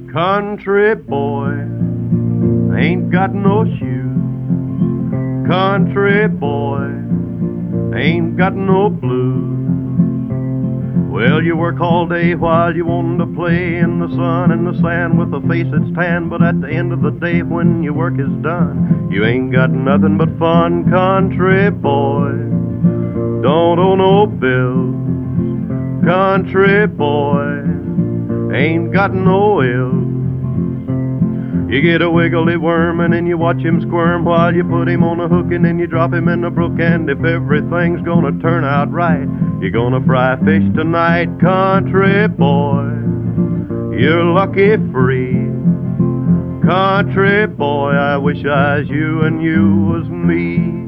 Country boy, ain't got no shoes. Country boy, ain't got no blues. Well, you work all day while you want to play in the sun and the sand with a face that's tan, but at the end of the day when your work is done, you ain't got nothing but fun. Country boy, don't owe no bills. Country boy, ain't got no ills. You get a wiggly worm and then you watch him squirm while you put him on a hook and then you drop him in the brook. And if everything's gonna turn out right, you're gonna fry fish tonight. Country boy, you're lucky free. Country boy, I wish I was you and you was me.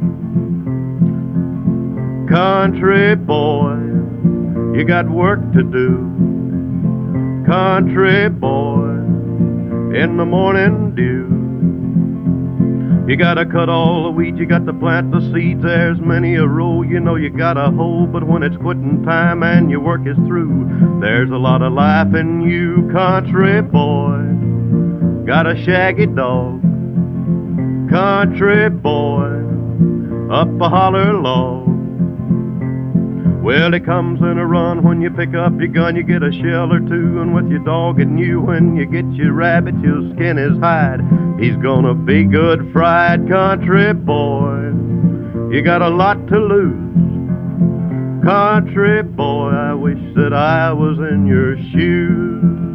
Country boy, you got work to do. Country boy, in the morning dew. You gotta cut all the weeds, you got to plant the seeds. There's many a row you know you gotta hoe, but when it's quitting time and your work is through, there's a lot of life in you. Country boy, got a shaggy dog. Country boy, up a holler log. Well, he comes in a run when you pick up your gun, you get a shell or two, and with your dog and you, when you get your rabbit, you'll skin his hide. He's gonna be good fried. Country boy, you got a lot to lose. Country boy, I wish that I was in your shoes.